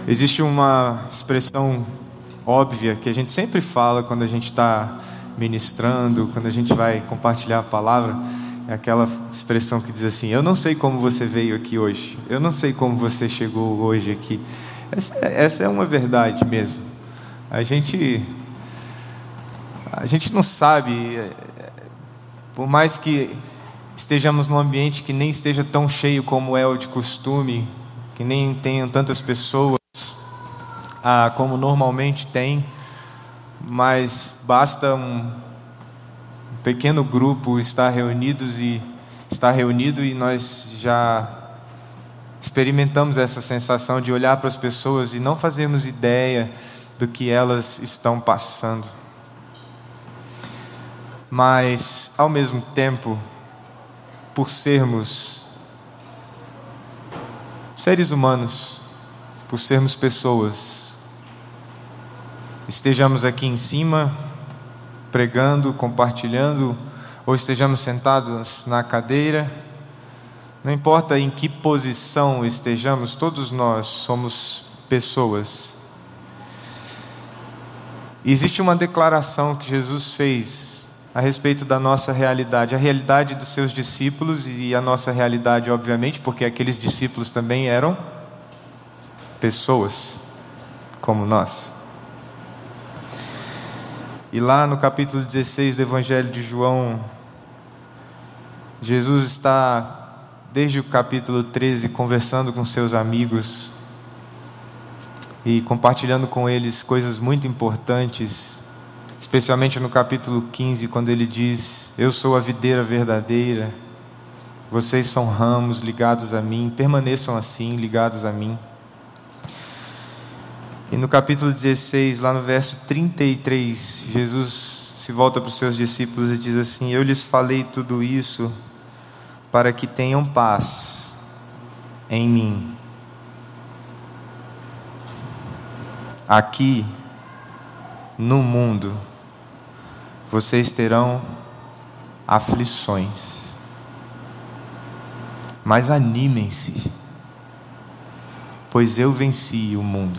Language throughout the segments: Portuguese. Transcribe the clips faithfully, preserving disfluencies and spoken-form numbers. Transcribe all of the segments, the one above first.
Existe uma expressão óbvia que a gente sempre fala quando a gente está ministrando, quando a gente vai compartilhar a palavra. É aquela expressão que diz assim: eu não sei como você veio aqui hoje, eu não sei como você chegou hoje aqui. Essa, essa é uma verdade mesmo. A gente, a gente não sabe, por mais que estejamos num ambiente que nem esteja tão cheio como é o de costume, que nem tenham tantas pessoas ah, como normalmente tem, mas basta um pequeno grupo estar reunidos e estar reunido e nós já experimentamos essa sensação de olhar para as pessoas e não fazermos ideia do que elas estão passando. Mas, ao mesmo tempo, por sermos seres humanos, por sermos pessoas, estejamos aqui em cima, pregando, compartilhando, ou estejamos sentados na cadeira, não importa em que posição estejamos, todos nós somos pessoas. E existe uma declaração que Jesus fez a respeito da nossa realidade, a realidade dos seus discípulos e a nossa realidade, obviamente, porque aqueles discípulos também eram pessoas como nós. E lá no capítulo dezesseis do Evangelho de João, Jesus está, desde o capítulo treze, conversando com seus amigos e compartilhando com eles coisas muito importantes, especialmente no capítulo quinze, quando ele diz: eu sou a videira verdadeira, vocês são ramos ligados a mim, permaneçam assim, ligados a mim. E no capítulo dezesseis, lá no verso trinta e três, Jesus se volta para os seus discípulos e diz assim: eu lhes falei tudo isso para que tenham paz em mim. Aqui no mundo vocês terão aflições, mas animem-se, pois eu venci o mundo.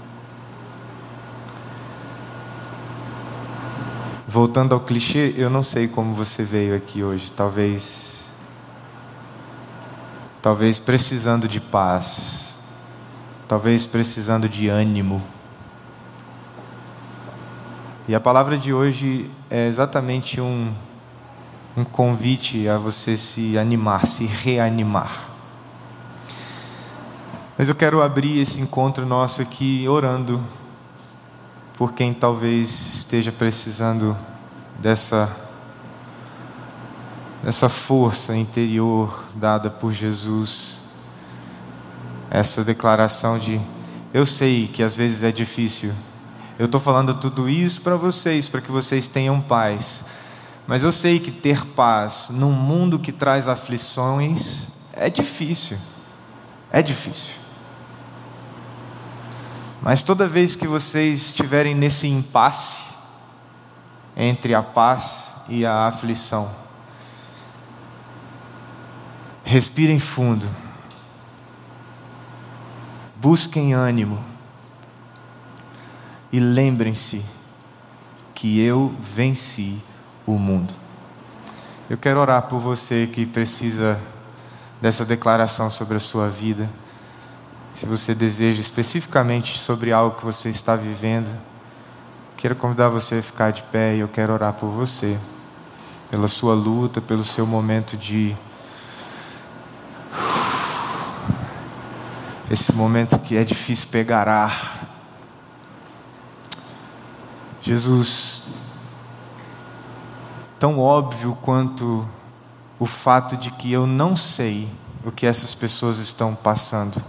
Voltando ao clichê, eu não sei como você veio aqui hoje. Talvez, talvez precisando de paz, talvez precisando de ânimo. E a palavra de hoje é exatamente um, um convite a você se animar, se reanimar. Mas eu quero abrir esse encontro nosso aqui orando por quem talvez esteja precisando dessa, dessa força interior dada por Jesus. Essa declaração de: eu sei que às vezes é difícil, eu estou falando tudo isso para vocês, para que vocês tenham paz, mas eu sei que ter paz num mundo que traz aflições é difícil, é difícil. Mas toda vez que vocês estiverem nesse impasse entre a paz e a aflição, respirem fundo, busquem ânimo e lembrem-se que eu venci o mundo. Eu quero orar por você que precisa dessa declaração sobre a sua vida. Se você deseja especificamente sobre algo que você está vivendo, quero convidar você a ficar de pé e eu quero orar por você, pela sua luta, pelo seu momento de... esse momento que é difícil pegar ar. Jesus, tão óbvio quanto o fato de que eu não sei o que essas pessoas estão passando,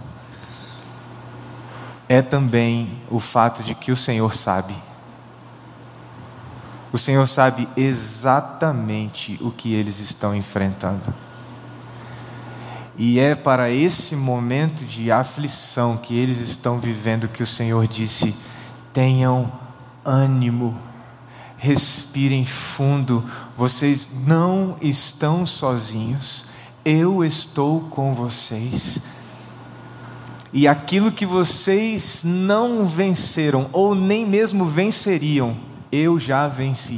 é também o fato de que o Senhor sabe. O Senhor sabe exatamente o que eles estão enfrentando. E é para esse momento de aflição que eles estão vivendo que o Senhor disse: tenham ânimo, respirem fundo, vocês não estão sozinhos, eu estou com vocês. E aquilo que vocês não venceram, ou nem mesmo venceriam, eu já venci.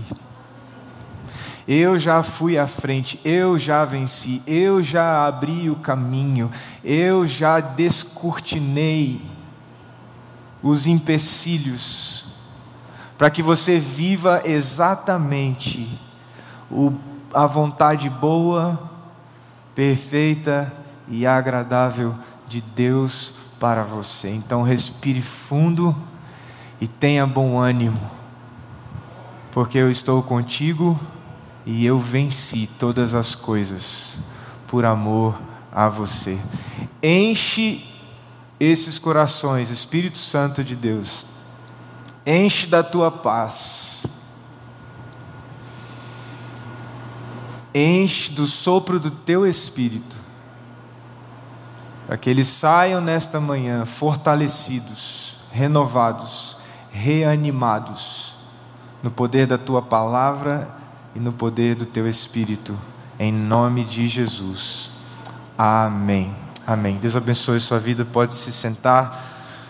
Eu já fui à frente, eu já venci, eu já abri o caminho, eu já descortinei os empecilhos, para que você viva exatamente o, a vontade boa, perfeita e agradável de Deus para você. Então respire fundo e tenha bom ânimo, porque eu estou contigo e eu venci todas as coisas por amor a você. Enche esses corações, Espírito Santo de Deus, enche da tua paz, enche do sopro do teu Espírito, para que eles saiam nesta manhã fortalecidos, renovados, reanimados, no poder da tua palavra e no poder do teu Espírito, em nome de Jesus. Amém. Amém. Deus abençoe a sua vida, pode se sentar.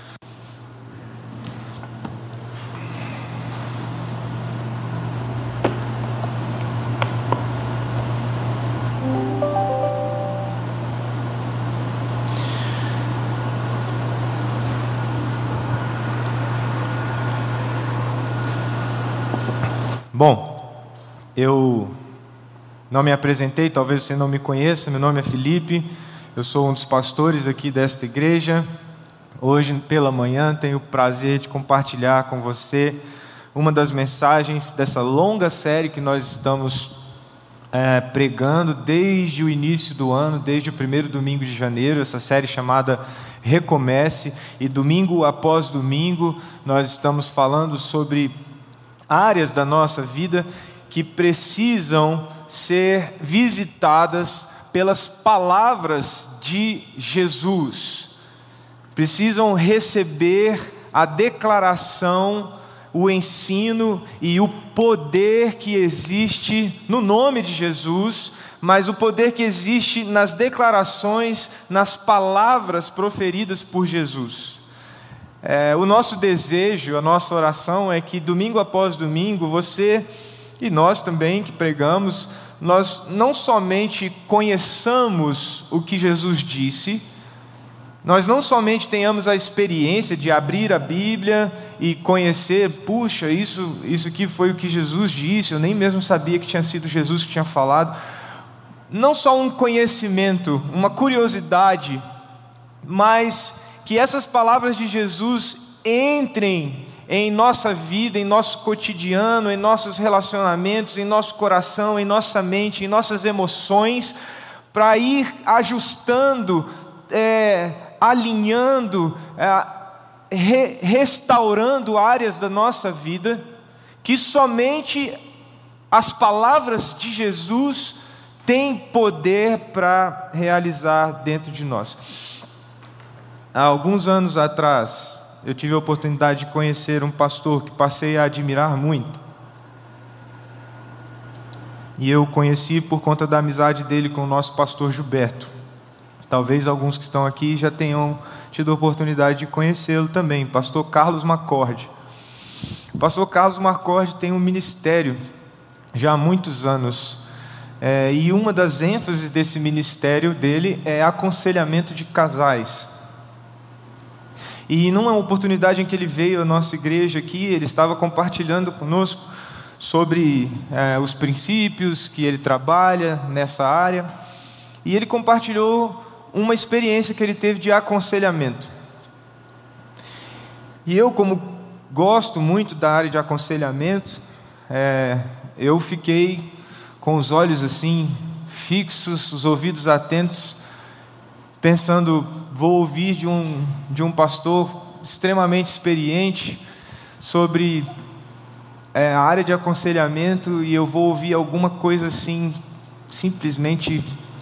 Bom, eu não me apresentei, talvez você não me conheça, meu nome é Felipe, eu sou um dos pastores aqui desta igreja. Hoje pela manhã tenho o prazer de compartilhar com você uma das mensagens dessa longa série que nós estamos é, pregando desde o início do ano, desde o primeiro domingo de janeiro, essa série chamada Recomece, e domingo após domingo nós estamos falando sobre áreas da nossa vida que precisam ser visitadas pelas palavras de Jesus, precisam receber a declaração, o ensino e o poder que existe no nome de Jesus, mas o poder que existe nas declarações, nas palavras proferidas por Jesus. É, o nosso desejo, a nossa oração é que domingo após domingo, você e nós também que pregamos, nós não somente conheçamos o que Jesus disse, nós não somente tenhamos a experiência de abrir a Bíblia e conhecer, puxa, isso, isso aqui foi o que Jesus disse, eu nem mesmo sabia que tinha sido Jesus que tinha falado. Não só um conhecimento, uma curiosidade, mas que essas palavras de Jesus entrem em nossa vida, em nosso cotidiano, em nossos relacionamentos, em nosso coração, em nossa mente, em nossas emoções, para ir ajustando, é, alinhando, é, re, restaurando áreas da nossa vida, que somente as palavras de Jesus têm poder para realizar dentro de nós. Há alguns anos atrás, eu tive a oportunidade de conhecer um pastor que passei a admirar muito. E eu o conheci por conta da amizade dele com o nosso pastor Gilberto. Talvez alguns que estão aqui já tenham tido a oportunidade de conhecê-lo também, pastor Carlos Macorde. O pastor Carlos Macorde tem um ministério já há muitos anos, é, e uma das ênfases desse ministério dele é aconselhamento de casais. E numa oportunidade em que ele veio à nossa igreja aqui, ele estava compartilhando conosco sobre é, os princípios que ele trabalha nessa área, e ele compartilhou uma experiência que ele teve de aconselhamento. E eu, como gosto muito da área de aconselhamento, é, eu fiquei com os olhos assim, fixos, os ouvidos atentos, pensando, vou ouvir de um, de um pastor extremamente experiente sobre é, a área de aconselhamento, e eu vou ouvir alguma coisa assim, simplesmente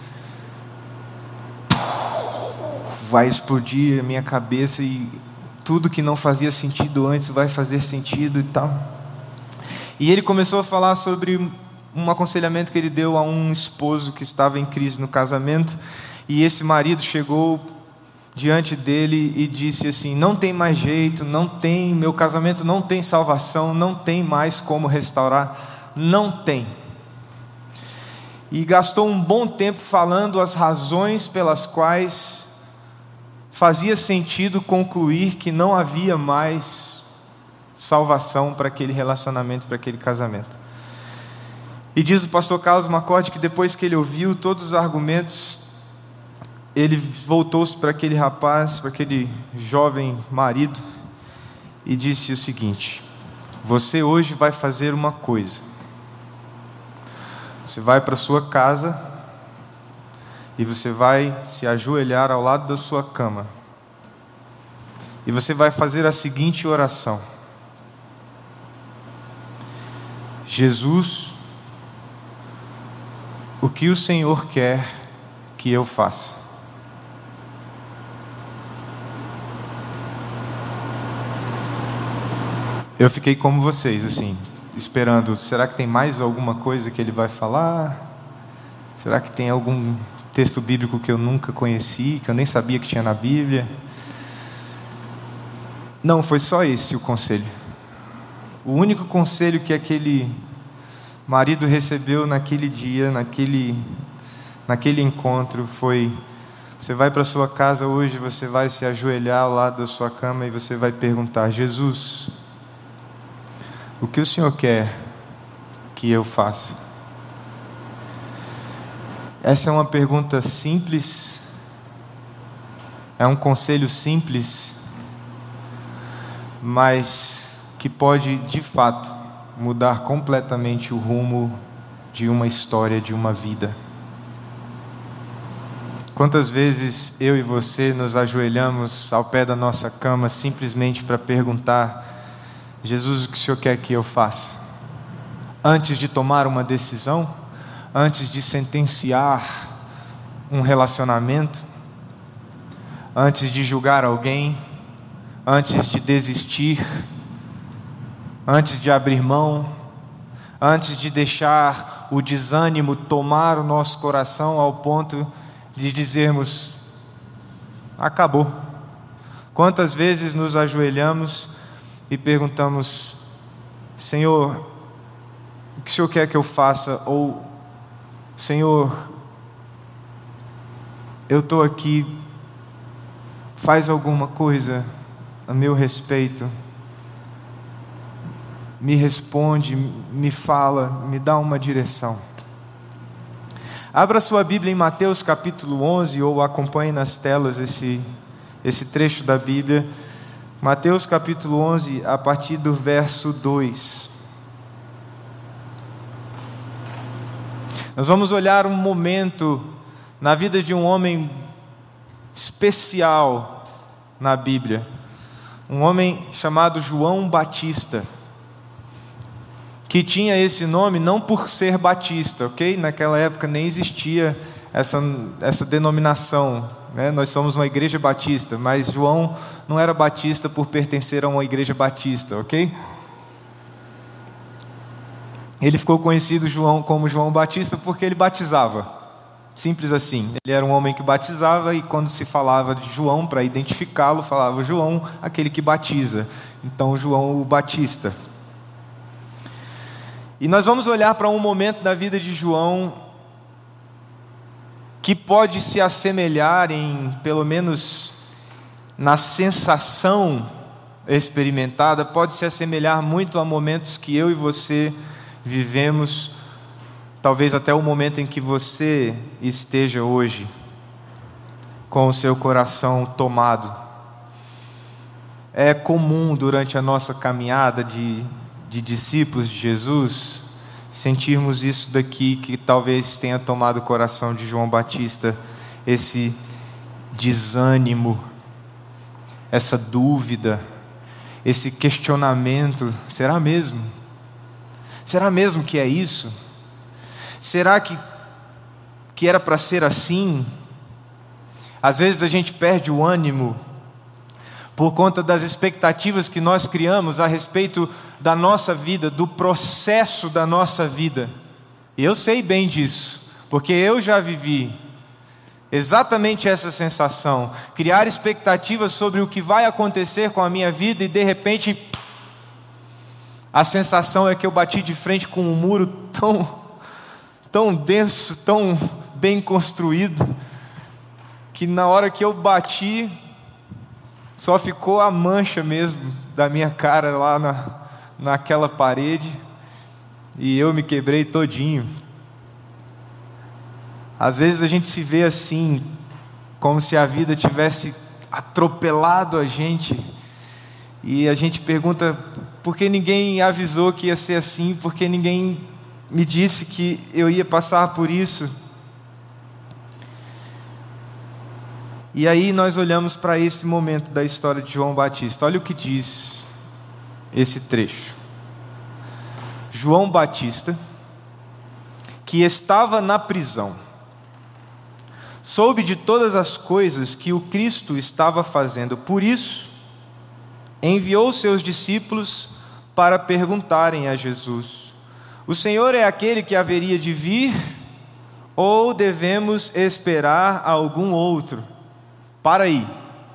vai explodir a minha cabeça, e tudo que não fazia sentido antes vai fazer sentido e tal. E ele começou a falar sobre um aconselhamento que ele deu a um esposo que estava em crise no casamento, e esse marido chegou diante dele e disse assim: não tem mais jeito, não tem, meu casamento não tem salvação, não tem mais como restaurar, não tem. E gastou um bom tempo falando as razões pelas quais fazia sentido concluir que não havia mais salvação para aquele relacionamento, para aquele casamento. E diz o pastor Carlos Macorde que depois que ele ouviu todos os argumentos, ele voltou-se para aquele rapaz, para aquele jovem marido, e disse o seguinte: você hoje vai fazer uma coisa. Você vai para sua casa e você vai se ajoelhar ao lado da sua cama. E você vai fazer a seguinte oração: Jesus, o que o Senhor quer que eu faça? Eu fiquei como vocês, assim, esperando, será que tem mais alguma coisa que ele vai falar? Será que tem algum texto bíblico que eu nunca conheci, que eu nem sabia que tinha na Bíblia? Não, foi só esse o conselho. O único conselho que aquele marido recebeu naquele dia, naquele, naquele encontro foi: você vai para sua casa hoje, você vai se ajoelhar ao lado da sua cama e você vai perguntar: Jesus, o que o Senhor quer que eu faça? Essa é uma pergunta simples, é um conselho simples, mas que pode, de fato, mudar completamente o rumo de uma história, de uma vida. Quantas vezes eu e você nos ajoelhamos ao pé da nossa cama simplesmente para perguntar: Jesus, o que o Senhor quer que eu faça? Antes de tomar uma decisão, antes de sentenciar um relacionamento, antes de julgar alguém, antes de desistir, antes de abrir mão, antes de deixar o desânimo tomar o nosso coração ao ponto de dizermos: acabou. Quantas vezes nos ajoelhamos e perguntamos: Senhor, o que o Senhor quer que eu faça? Ou: Senhor, eu estou aqui, faz alguma coisa a meu respeito, me responde, me fala, me dá uma direção. Abra sua Bíblia em Mateus capítulo onze, ou acompanhe nas telas esse, esse trecho da Bíblia. Mateus capítulo onze, a partir do verso dois. Nós vamos olhar um momento na vida de um homem especial na Bíblia. Um homem chamado João Batista, que tinha esse nome não por ser batista, ok? Naquela época nem existia essa, essa denominação, né? Nós somos uma igreja batista, mas João não era batista por pertencer a uma igreja batista, ok? Ele ficou conhecido João, como João Batista porque ele batizava, simples assim. Ele era um homem que batizava, e quando se falava de João, para identificá-lo, falava João, aquele que batiza. Então João o Batista. E nós vamos olhar para um momento da vida de João que pode se assemelhar, em pelo menos na sensação experimentada, pode se assemelhar muito a momentos que eu e você vivemos, talvez até o momento em que você esteja hoje, com o seu coração tomado. É comum durante a nossa caminhada de, de discípulos de Jesus, sentirmos isso daqui, que talvez tenha tomado o coração de João Batista, esse desânimo, essa dúvida, esse questionamento: será mesmo? Será mesmo que é isso? Será que, que era para ser assim? Às vezes a gente perde o ânimo por conta das expectativas que nós criamos a respeito da nossa vida, do processo da nossa vida. E eu sei bem disso, porque eu já vivi Exatamente essa sensação, criar expectativas sobre o que vai acontecer com a minha vida e de repente a sensação é que eu bati de frente com um muro tão, tão denso, tão bem construído, que na hora que eu bati, só ficou a mancha mesmo da minha cara lá na, naquela parede, e eu me quebrei todinho. Às vezes a gente se vê assim, como se a vida tivesse atropelado a gente, e a gente pergunta, por que ninguém avisou que ia ser assim? Por que ninguém me disse que eu ia passar por isso? E aí nós olhamos para esse momento da história de João Batista. Olha o que diz esse trecho. João Batista, que estava na prisão, soube de todas as coisas que o Cristo estava fazendo. Por isso, enviou seus discípulos para perguntarem a Jesus: o Senhor é aquele que haveria de vir, ou devemos esperar algum outro? Para aí,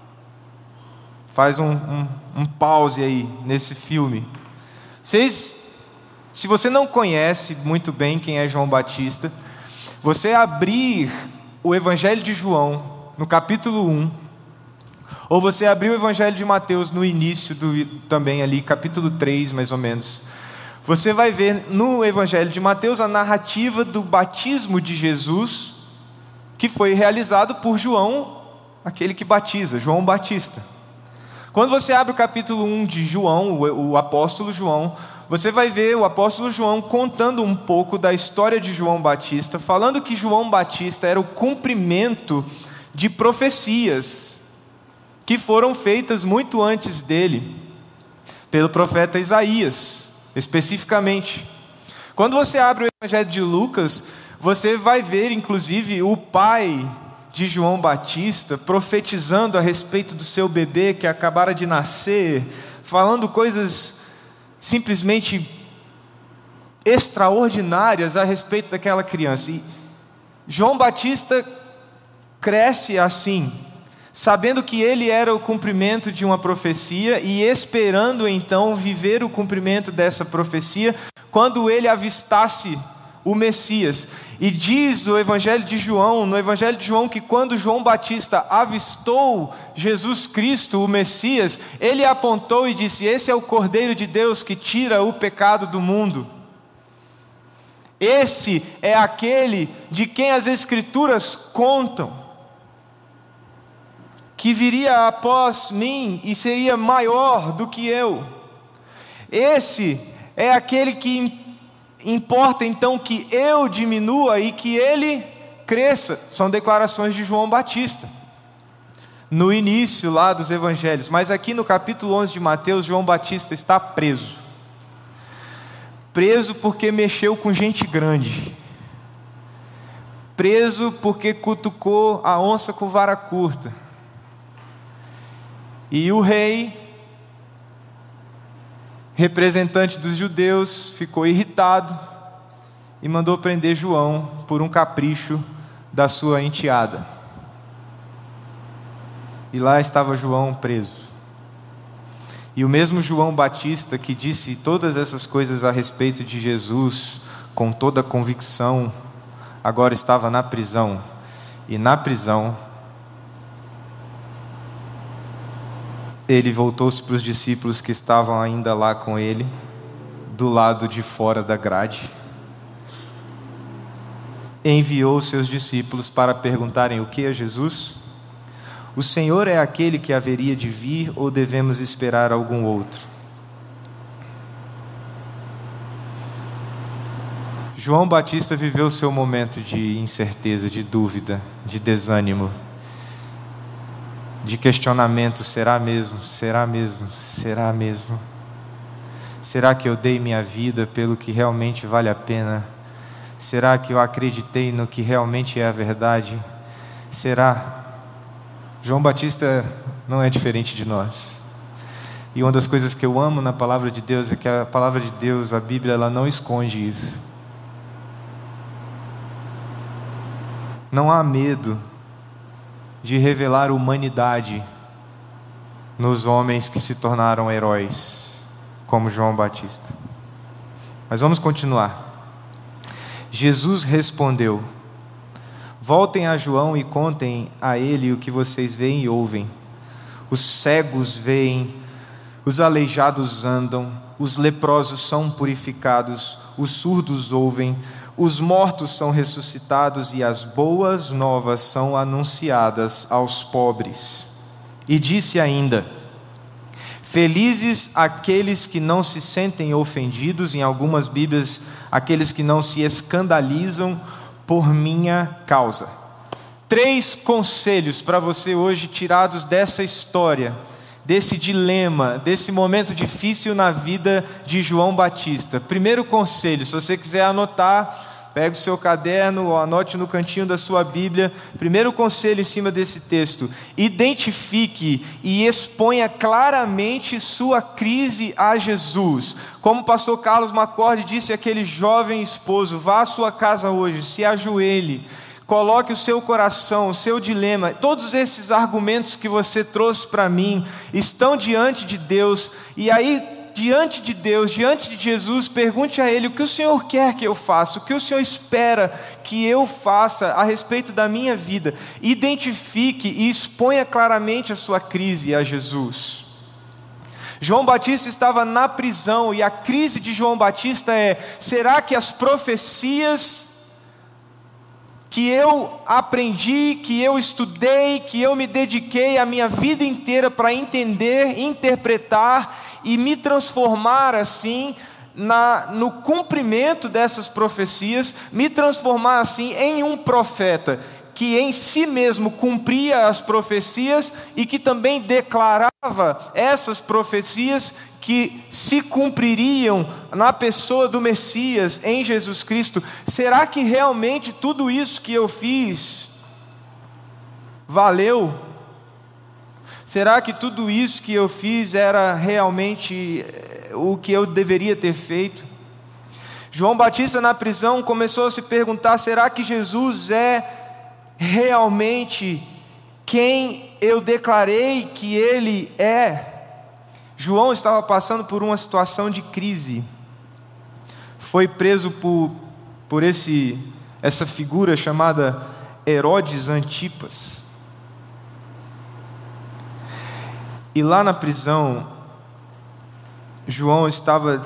faz um, um, um pause aí nesse filme. Vocês, se você não conhece muito bem quem é João Batista, você abrir o Evangelho de João no capítulo um, ou você abrir o Evangelho de Mateus no início do, também ali, capítulo três mais ou menos, você vai ver no Evangelho de Mateus a narrativa do batismo de Jesus, que foi realizado por João, aquele que batiza, João Batista. Quando você abre o capítulo um de João, o, o apóstolo João, você vai ver o apóstolo João contando um pouco da história de João Batista, falando que João Batista era o cumprimento de profecias que foram feitas muito antes dele, pelo profeta Isaías, especificamente. Quando você abre o Evangelho de Lucas, você vai ver inclusive o pai de João Batista profetizando a respeito do seu bebê que acabara de nascer, falando coisas simplesmente extraordinárias a respeito daquela criança. E João Batista cresce assim, sabendo que ele era o cumprimento de uma profecia e esperando então viver o cumprimento dessa profecia quando ele avistasse o Messias. E diz o Evangelho de João, no Evangelho de João, que quando João Batista avistou Jesus Cristo, o Messias, ele apontou e disse: esse é o Cordeiro de Deus que tira o pecado do mundo. Esse é aquele de quem as Escrituras contam, que viria após mim e seria maior do que eu. Esse é aquele que importa então que eu diminua e que ele cresça. São declarações de João Batista no início lá dos evangelhos. Mas aqui no capítulo onze de Mateus, João Batista está preso. Preso porque mexeu com gente grande. Preso porque cutucou a onça com vara curta. E o rei, representante dos judeus, ficou irritado e mandou prender João por um capricho da sua enteada. E lá estava João preso. E o mesmo João Batista que disse todas essas coisas a respeito de Jesus com toda a convicção, agora estava na prisão. E na prisão ele voltou-se para os discípulos que estavam ainda lá com ele, do lado de fora da grade. Enviou seus discípulos para perguntarem o que a Jesus? O Senhor é aquele que haveria de vir, ou devemos esperar algum outro? João Batista viveu o seu momento de incerteza, de dúvida, de desânimo, de questionamento: será mesmo? Será mesmo? Será mesmo? Será que eu dei minha vida pelo que realmente vale a pena? Será que eu acreditei no que realmente é a verdade? Será? João Batista não é diferente de nós. E uma das coisas que eu amo na palavra de Deus é que a palavra de Deus, a Bíblia, ela não esconde isso. Não há medo de revelar humanidade nos homens que se tornaram heróis, como João Batista. Mas vamos continuar. Jesus respondeu: voltem a João e contem a ele o que vocês veem e ouvem. Os cegos veem, os aleijados andam, os leprosos são purificados, os surdos ouvem, os mortos são ressuscitados e as boas novas são anunciadas aos pobres. E disse ainda: felizes aqueles que não se sentem ofendidos, em algumas Bíblias, aqueles que não se escandalizam por minha causa. Três conselhos para você hoje, tirados dessa história, desse dilema, desse momento difícil na vida de João Batista. Primeiro conselho, se você quiser anotar, pega o seu caderno ou anote no cantinho da sua Bíblia. Primeiro conselho em cima desse texto: identifique e exponha claramente sua crise a Jesus. Como o pastor Carlos Macorde disse àquele jovem esposo: vá à sua casa hoje, se ajoelhe, coloque o seu coração, o seu dilema, todos esses argumentos que você trouxe para mim estão diante de Deus. E aí, diante de Deus, diante de Jesus, pergunte a Ele: o que o Senhor quer que eu faça? O que o Senhor espera que eu faça a respeito da minha vida? Identifique e exponha claramente a sua crise a Jesus. João Batista estava na prisão, e a crise de João Batista é: será que as profecias que eu aprendi, que eu estudei, que eu me dediquei a minha vida inteira para entender, interpretar e me transformar assim na, no cumprimento dessas profecias, me transformar assim em um profeta que em si mesmo cumpria as profecias e que também declarava essas profecias que se cumpririam na pessoa do Messias, em Jesus Cristo? Será que realmente tudo isso que eu fiz valeu? Será que tudo isso que eu fiz era realmente o que eu deveria ter feito? João Batista na prisão começou a se perguntar: será que Jesus é realmente quem eu declarei que Ele é? João estava passando por uma situação de crise. Foi preso por, por esse, essa figura chamada Herodes Antipas. E lá na prisão, João estava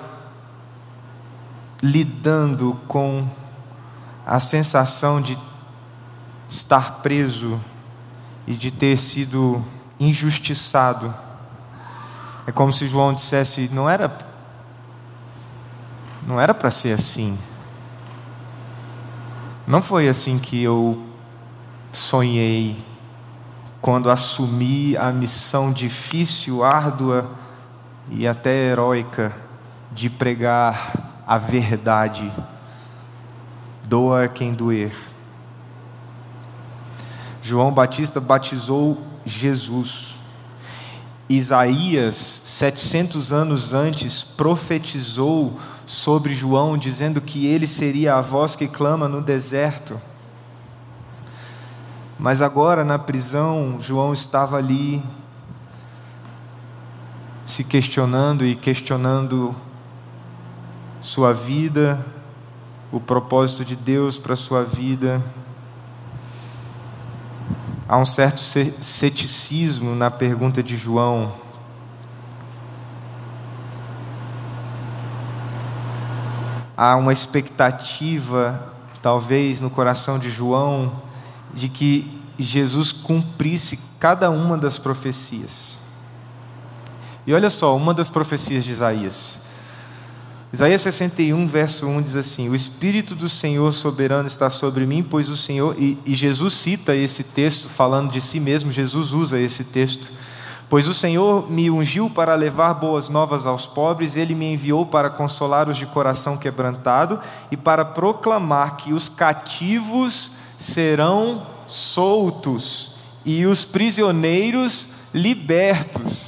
lidando com a sensação de estar preso e de ter sido injustiçado. É como se João dissesse: não era não era para ser assim. Não foi assim que eu sonhei quando assumi a missão difícil, árdua e até heróica de pregar a verdade, doa quem doer. João Batista batizou Jesus. Isaías, setecentos anos antes, profetizou sobre João, dizendo que ele seria a voz que clama no deserto. Mas agora, na prisão, João estava ali, se questionando e questionando sua vida, o propósito de Deus para a sua vida. Há um certo ceticismo na pergunta de João. Há uma expectativa, talvez, no coração de João, de que Jesus cumprisse cada uma das profecias. E olha só, uma das profecias de Isaías. Isaías sessenta e um, verso um diz assim: o Espírito do Senhor soberano está sobre mim, pois o Senhor... E, e Jesus cita esse texto, falando de si mesmo. Jesus usa esse texto: pois o Senhor me ungiu para levar boas novas aos pobres, Ele me enviou para consolar os de coração quebrantado e para proclamar que os cativos serão soltos e os prisioneiros libertos.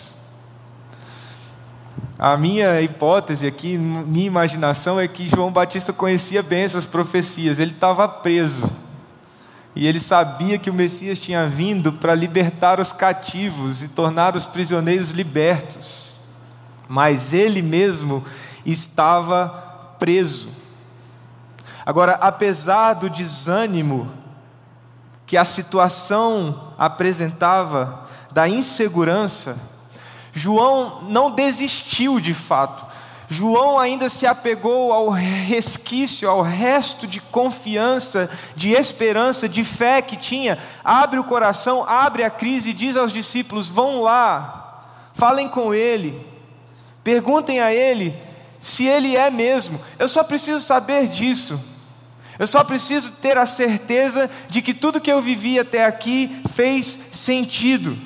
A minha hipótese aqui, minha imaginação é que João Batista conhecia bem essas profecias. Ele estava preso, E ele sabia que o Messias tinha vindo para libertar os cativos e tornar os prisioneiros libertos. Mas ele mesmo estava preso. Agora, apesar do desânimo que a situação apresentava, da insegurança, João não desistiu de fato. João ainda se apegou ao resquício, ao resto de confiança, de esperança, de fé que tinha. Abre o coração, abre a crise e diz aos discípulos: vão lá, falem com ele, perguntem a ele se ele é mesmo. Eu só preciso saber disso. Eu só preciso ter a certeza de que tudo que eu vivi até aqui fez sentido.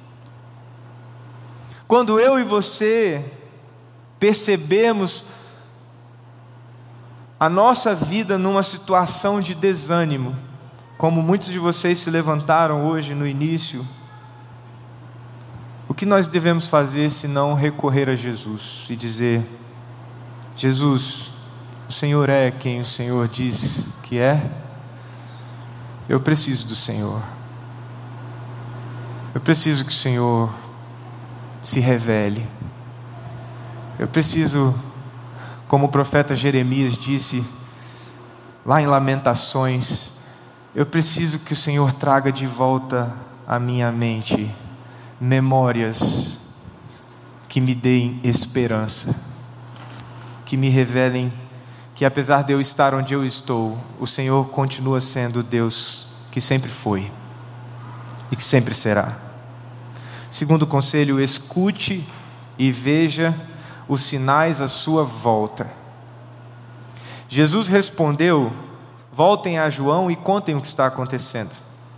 Quando eu e você percebemos a nossa vida numa situação de desânimo, como muitos de vocês se levantaram hoje no início, o que nós devemos fazer se não recorrer a Jesus e dizer: Jesus, o Senhor é quem o Senhor diz que é? Eu preciso do Senhor. Eu preciso que o Senhor se revele. Eu preciso, como o profeta Jeremias disse lá em Lamentações, eu preciso que o Senhor traga de volta à minha mente memórias que me deem esperança, que me revelem que apesar de eu estar onde eu estou, o Senhor continua sendo o Deus que sempre foi e que sempre será. Segundo conselho, escute e veja os sinais à sua volta. Jesus respondeu: voltem a João e contem o que está acontecendo.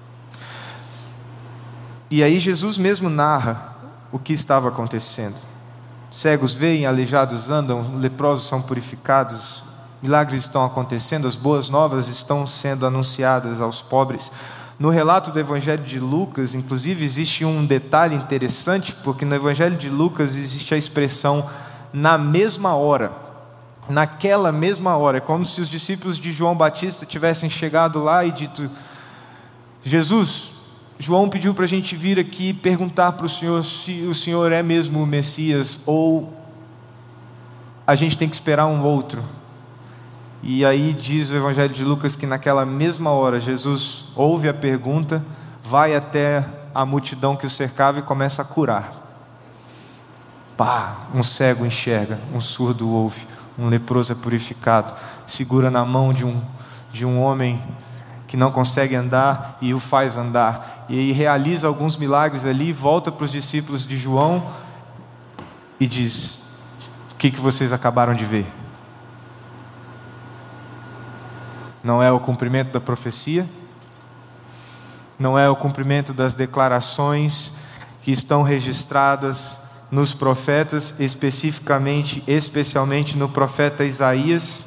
E aí Jesus mesmo narra o que estava acontecendo. Cegos veem, aleijados andam, leprosos são purificados, milagres estão acontecendo, as boas novas estão sendo anunciadas aos pobres. No relato do Evangelho de Lucas, inclusive, existe um detalhe interessante, porque no Evangelho de Lucas existe a expressão na mesma hora. Naquela mesma hora, é como se os discípulos de João Batista tivessem chegado lá e dito: Jesus, João pediu para a gente vir aqui perguntar para o Senhor se o Senhor é mesmo o Messias ou a gente tem que esperar um outro. E aí diz o Evangelho de Lucas que naquela mesma hora Jesus ouve a pergunta, vai até a multidão que o cercava e começa a curar. Pá, um cego enxerga, um surdo ouve, um leproso é purificado, segura na mão de um, de um homem que não consegue andar e o faz andar. E aí realiza alguns milagres ali, volta para os discípulos de João e diz: o que, que vocês acabaram de ver? Não é o cumprimento da profecia? Não é o cumprimento das declarações que estão registradas nos profetas, especificamente, especialmente no profeta Isaías?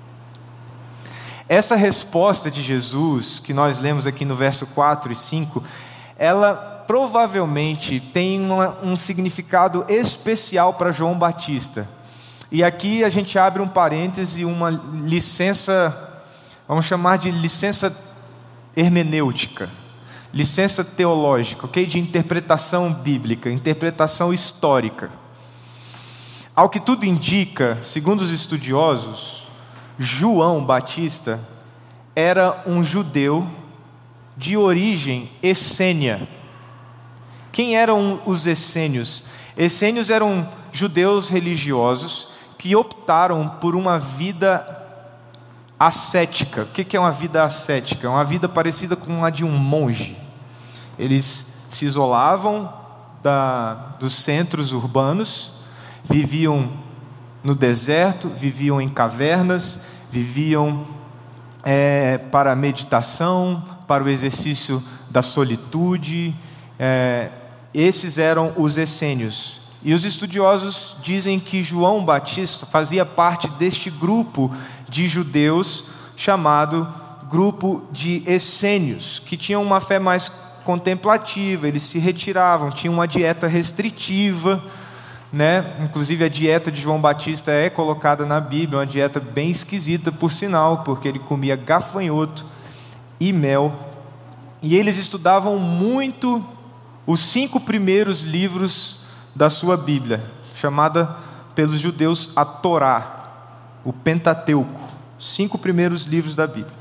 Essa resposta de Jesus, que nós lemos aqui no verso quatro e cinco, ela provavelmente tem uma, um significado especial para João Batista. E aqui a gente abre um parêntese, uma licença, vamos chamar de licença hermenêutica, licença teológica, ok? De interpretação bíblica, interpretação histórica. Ao que tudo indica, segundo os estudiosos, João Batista era um judeu de origem essênia. Quem eram os essênios? Essênios eram judeus religiosos que optaram por uma vida ascética. O que é uma vida ascética? É uma vida parecida com a de um monge. Eles se isolavam da, dos centros urbanos, viviam no deserto, viviam em cavernas, viviam é, para a meditação, para o exercício da solitude. É, esses eram os essênios. E os estudiosos dizem que João Batista fazia parte deste grupo de judeus chamado grupo de essênios, que tinham uma fé mais contemplativa, eles se retiravam, tinham uma dieta restritiva, né? Inclusive a dieta de João Batista é colocada na Bíblia, uma dieta bem esquisita por sinal, porque ele comia gafanhoto e mel e eles estudavam muito os cinco primeiros livros da sua Bíblia, chamada pelos judeus a Torá, o Pentateuco, cinco primeiros livros da Bíblia.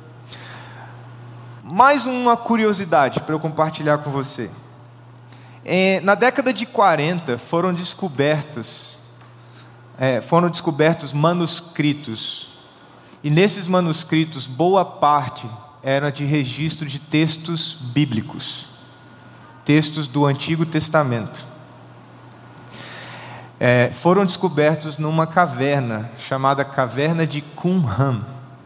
Mais uma curiosidade para eu compartilhar com você. É, na década de quarenta foram descobertos, é, foram descobertos manuscritos, e nesses manuscritos boa parte era de registro de textos bíblicos, textos do Antigo Testamento. É, foram descobertos numa caverna chamada Caverna de Qumran.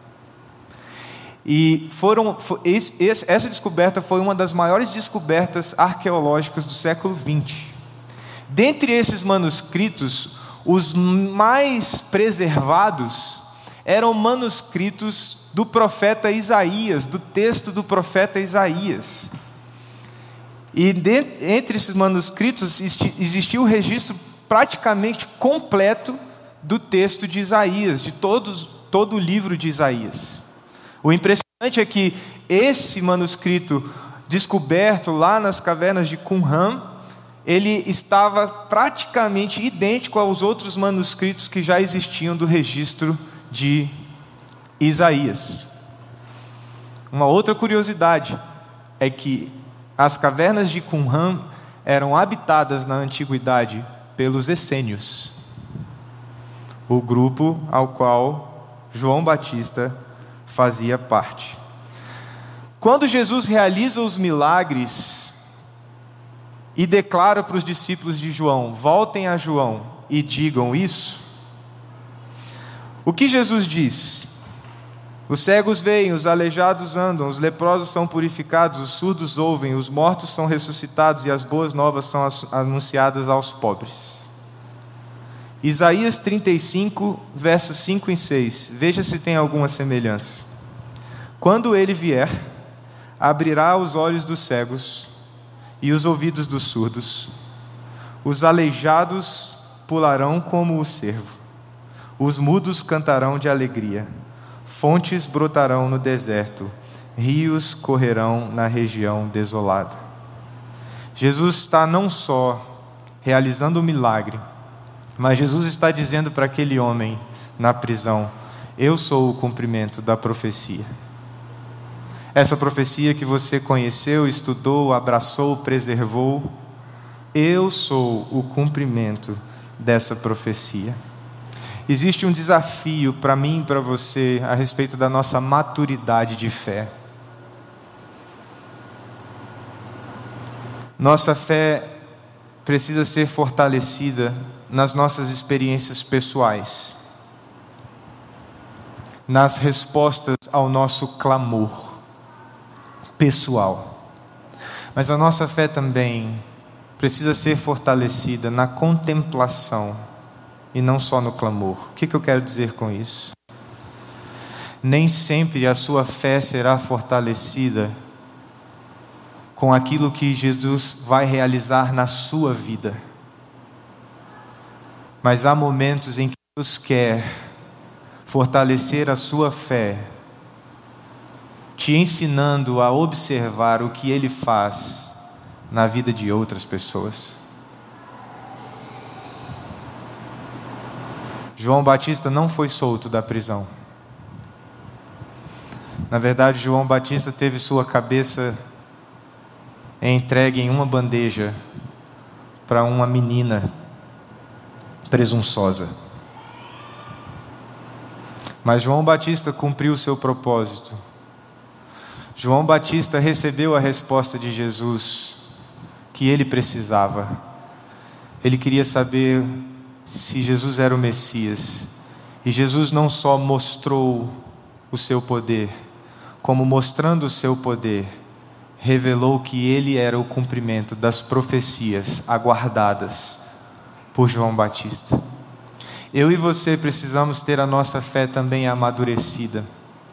E foram, esse, essa descoberta foi uma das maiores descobertas arqueológicas do século vinte. Dentre esses manuscritos, os mais preservados eram manuscritos do profeta Isaías, do texto do profeta Isaías. E de, entre esses manuscritos existia o registro praticamente completo do texto de Isaías, de todos, todo o livro de Isaías. O impressionante é que esse manuscrito descoberto lá nas cavernas de Qumran, ele estava praticamente idêntico aos outros manuscritos que já existiam do registro de Isaías. Uma outra curiosidade é que as cavernas de Qumran eram habitadas na antiguidade pelos essênios, o grupo ao qual João Batista fazia parte. Quando Jesus realiza os milagres e declara para os discípulos de João: voltem a João e digam isso, o que Jesus diz? Os cegos veem, os aleijados andam, os leprosos são purificados, os surdos ouvem, os mortos são ressuscitados e as boas novas são anunciadas aos pobres. Isaías trinta e cinco, versos cinco e seis. Veja se tem alguma semelhança. Quando ele vier, abrirá os olhos dos cegos e os ouvidos dos surdos. Os aleijados pularão como o cervo. Os mudos cantarão de alegria. Fontes brotarão no deserto. Rios correrão na região desolada. Jesus está não só realizando o milagre, mas Jesus está dizendo para aquele homem na prisão: eu sou o cumprimento da profecia. Essa profecia que você conheceu, estudou, abraçou, preservou, eu sou o cumprimento dessa profecia. Existe um desafio para mim e para você a respeito da nossa maturidade de fé. Nossa fé precisa ser fortalecida nas nossas experiências pessoais, nas respostas ao nosso clamor pessoal. Mas a nossa fé também precisa ser fortalecida na contemplação e não só no clamor. O que, que eu quero dizer com isso? Nem sempre a sua fé será fortalecida com aquilo que Jesus vai realizar na sua vida. Mas há momentos em que Deus quer fortalecer a sua fé, te ensinando a observar o que Ele faz na vida de outras pessoas. João Batista não foi solto da prisão. Na verdade, João Batista teve sua cabeça entregue em uma bandeja para uma menina presunçosa. Mas João Batista cumpriu o seu propósito. João Batista recebeu a resposta de Jesus que ele precisava. Ele queria saber se Jesus era o Messias. E Jesus não só mostrou o seu poder, como mostrando o seu poder, revelou que ele era o cumprimento das profecias aguardadas por João Batista. Eu e você precisamos ter a nossa fé também amadurecida,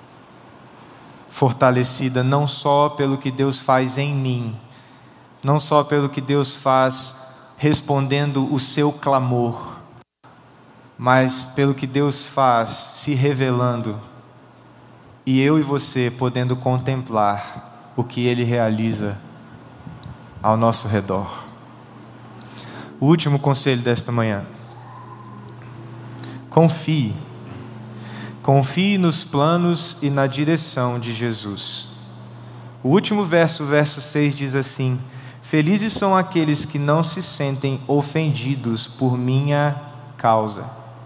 fortalecida não só pelo que Deus faz em mim, não só pelo que Deus faz respondendo o seu clamor, mas pelo que Deus faz se revelando, e eu e você podendo contemplar o que Ele realiza ao nosso redor. O último conselho desta manhã: confie. Confie nos planos e na direção de Jesus. O último verso, o verso seis, diz assim: felizes são aqueles que não se sentem ofendidos por minha causa.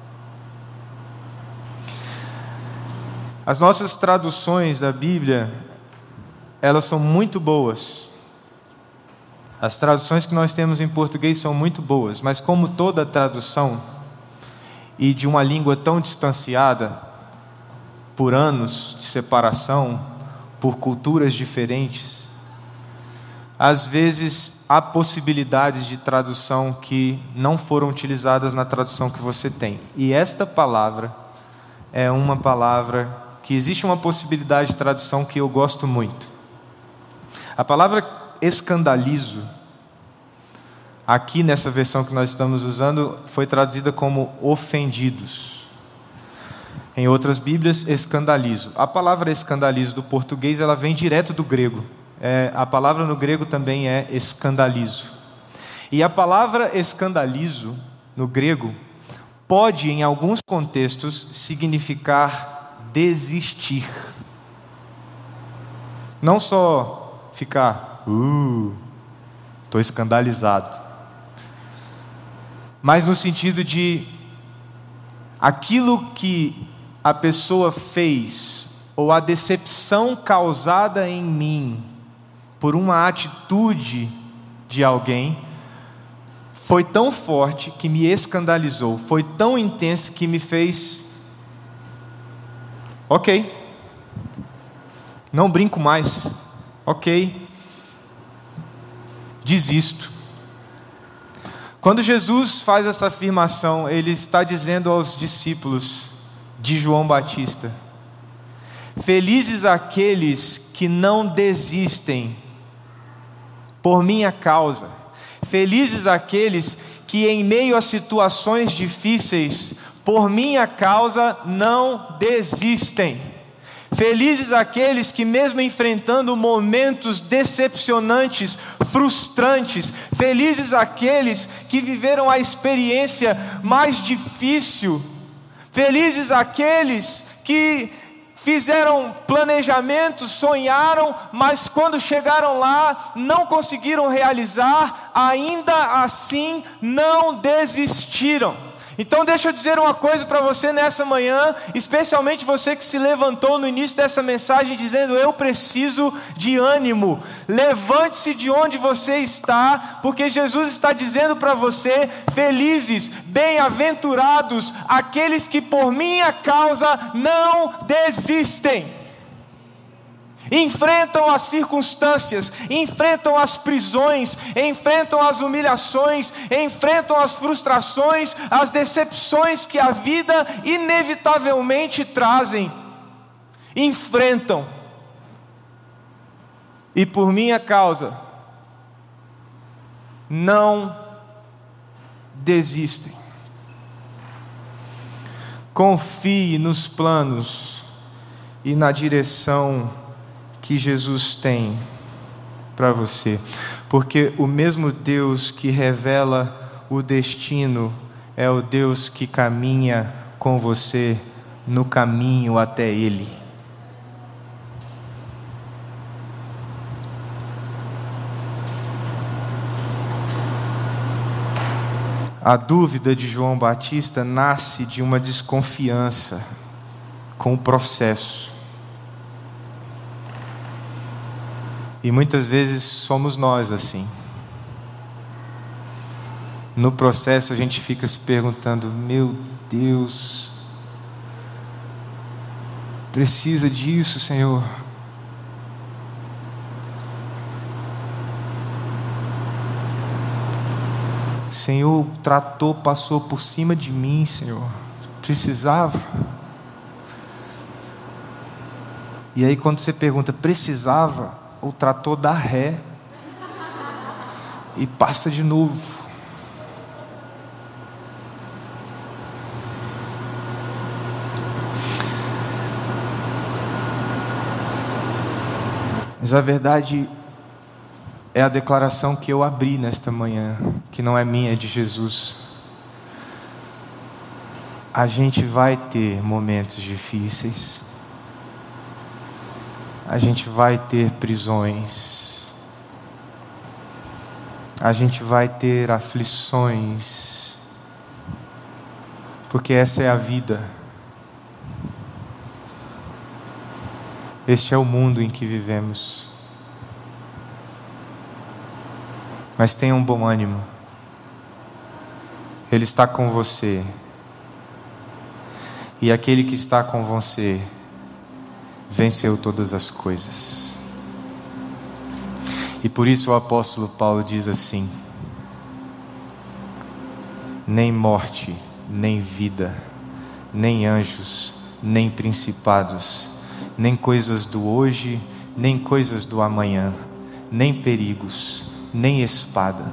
As nossas traduções da Bíblia, elas são muito boas. As traduções que nós temos em português são muito boas, mas como toda tradução, e de uma língua tão distanciada, por anos de separação, por culturas diferentes, às vezes há possibilidades de tradução que não foram utilizadas na tradução que você tem. E esta palavra é uma palavra que existe uma possibilidade de tradução que eu gosto muito. A palavra escandalizo, aqui nessa versão que nós estamos usando, foi traduzida como ofendidos. Em outras Bíblias, escandalizo. A palavra escandalizo do português, ela vem direto do grego. É, a palavra no grego também é escandalizo. E a palavra escandalizo, no grego, pode, em alguns contextos, significar desistir. Não só ficar, uh, estou escandalizado. Mas no sentido de aquilo que a pessoa fez, ou a decepção causada em mim por uma atitude de alguém, foi tão forte que me escandalizou, foi tão intenso que me fez, ok, não brinco mais, ok, desisto. Quando Jesus faz essa afirmação, Ele está dizendo aos discípulos de João Batista: felizes aqueles que não desistem por minha causa, felizes aqueles que em meio a situações difíceis, por minha causa, não desistem. Felizes aqueles que mesmo enfrentando momentos decepcionantes, frustrantes, felizes aqueles que viveram a experiência mais difícil, felizes aqueles que fizeram planejamentos, sonharam, mas quando chegaram lá, não conseguiram realizar, ainda assim não desistiram. Então deixa eu dizer uma coisa para você nessa manhã, especialmente você que se levantou no início dessa mensagem dizendo: eu preciso de ânimo. Levante-se de onde você está, porque Jesus está dizendo para você: felizes, bem-aventurados aqueles que por minha causa não desistem. Enfrentam as circunstâncias, enfrentam as prisões, enfrentam as humilhações, enfrentam as frustrações, as decepções que a vida inevitavelmente trazem. Enfrentam. E por minha causa, não desistem. Confie nos planos e na direção que Jesus tem para você, porque o mesmo Deus que revela o destino é o Deus que caminha com você no caminho até Ele. A dúvida de João Batista nasce de uma desconfiança com o processo. E muitas vezes somos nós assim. No processo a gente fica se perguntando: meu Deus, precisa disso, Senhor? Senhor, tratou, passou por cima de mim, Senhor. Precisava? E aí quando você pergunta, precisava? O trator dá ré e passa de novo. Mas a verdade é a declaração que eu abri nesta manhã, que não é minha, é de Jesus. A gente vai ter momentos difíceis, a gente vai ter prisões, a gente vai ter aflições, porque essa é a vida. Este é o mundo em que vivemos. Mas tenha um bom ânimo. Ele está com você. E aquele que está com você venceu todas as coisas. E por isso o apóstolo Paulo diz assim: nem morte, nem vida, nem anjos, nem principados, nem coisas do hoje, nem coisas do amanhã, nem perigos, nem espada,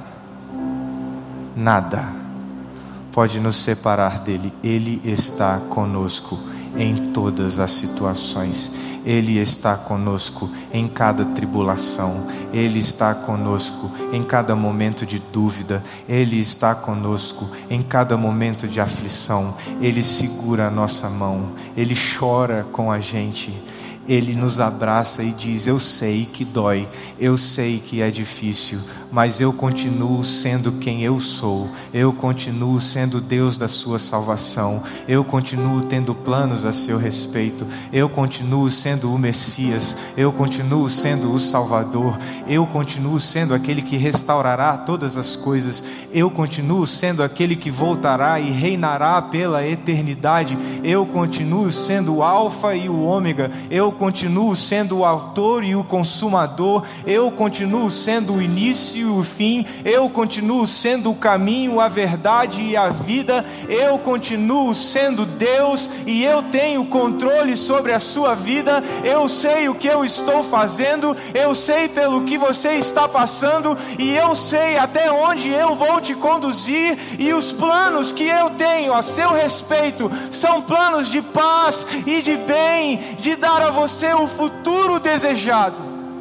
nada pode nos separar dele. Ele está conosco em todas as situações. Ele está conosco em cada tribulação. Ele está conosco em cada momento de dúvida. Ele está conosco em cada momento de aflição. Ele segura a nossa mão. Ele chora com a gente. Ele nos abraça e diz: eu sei que dói, eu sei que é difícil, mas eu continuo sendo quem eu sou. Eu continuo sendo Deus da sua salvação. Eu continuo tendo planos a seu respeito. Eu continuo sendo o Messias. Eu continuo sendo o Salvador. Eu continuo sendo aquele que restaurará todas as coisas. Eu continuo sendo aquele que voltará e reinará pela eternidade. Eu continuo sendo o Alfa e o Ômega. Eu continuo sendo o autor e o consumador. Eu continuo sendo o início e o fim. Eu continuo sendo o caminho, a verdade e a vida. Eu continuo sendo Deus e eu tenho controle sobre a sua vida. Eu sei o que eu estou fazendo, eu sei pelo que você está passando e eu sei até onde eu vou te conduzir, e os planos que eu tenho a seu respeito são planos de paz e de bem, de dar a você o futuro desejado.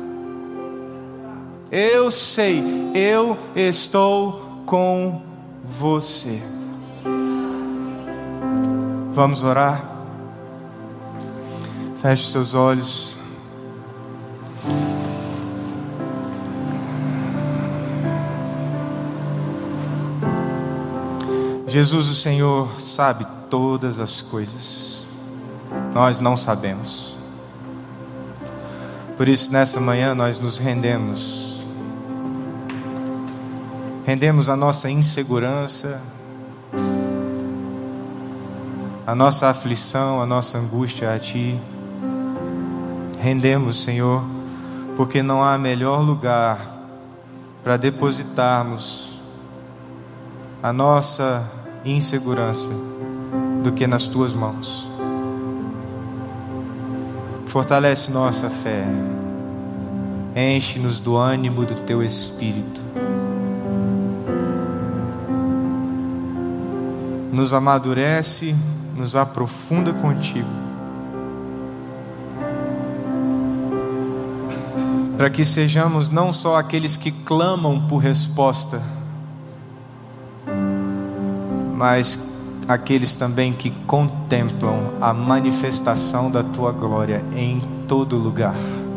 Eu sei, eu estou com você. Vamos orar? Feche seus olhos. Jesus, o Senhor, sabe todas as coisas. Nós não sabemos. Por isso, nessa manhã, nós nos rendemos. Rendemos a nossa insegurança, a nossa aflição, a nossa angústia a Ti. Rendemos, Senhor, porque não há melhor lugar para depositarmos a nossa insegurança do que nas Tuas mãos. Fortalece nossa fé, enche-nos do ânimo do Teu Espírito, nos amadurece, nos aprofunda contigo, para que sejamos não só aqueles que clamam por resposta, mas aqueles também que contemplam a manifestação da Tua glória em todo lugar.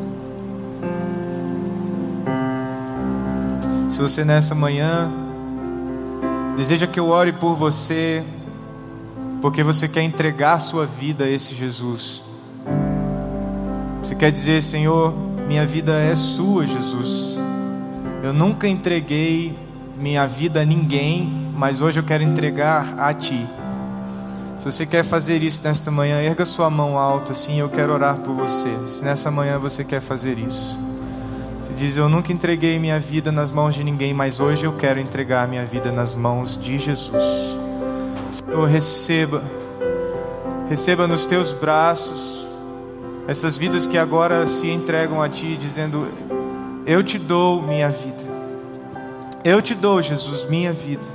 Se você nessa manhã deseja que eu ore por você, porque você quer entregar sua vida a esse Jesus, você quer dizer: Senhor, minha vida é sua, Jesus. Eu nunca entreguei minha vida a ninguém, mas hoje eu quero entregar a Ti. Se você quer fazer isso nesta manhã, erga sua mão alto assim, eu quero orar por você. Se nessa manhã você quer fazer isso, você diz: eu nunca entreguei minha vida nas mãos de ninguém, mas hoje eu quero entregar a minha vida nas mãos de Jesus. Senhor, receba, receba nos Teus braços essas vidas que agora se entregam a Ti, dizendo: eu Te dou minha vida. Eu Te dou, Jesus, minha vida.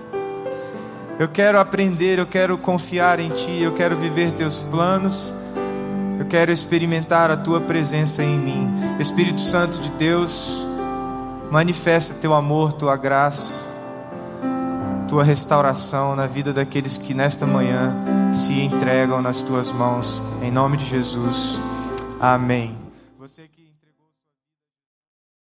Eu quero aprender, eu quero confiar em Ti, eu quero viver Teus planos, eu quero experimentar a Tua presença em mim. Espírito Santo de Deus, manifesta Teu amor, Tua graça, Tua restauração na vida daqueles que nesta manhã se entregam nas Tuas mãos. Em nome de Jesus. Amém. Você que